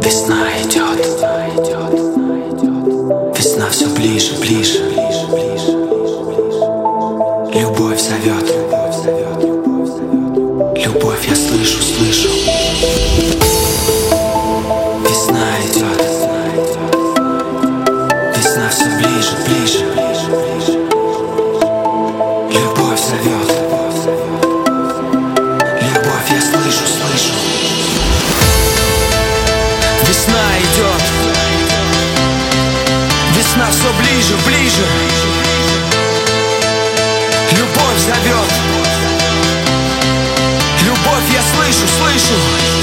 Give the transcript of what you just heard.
Весна идет, весна все ближе, ближе. Любовь зовет, любовь я слышу, слышу. Весна идет, весна все ближе, ближе. Любовь зовет, любовь я слышу, слышу. Весна идет, весна все ближе, ближе. Любовь зовет, любовь я слышу, слышу.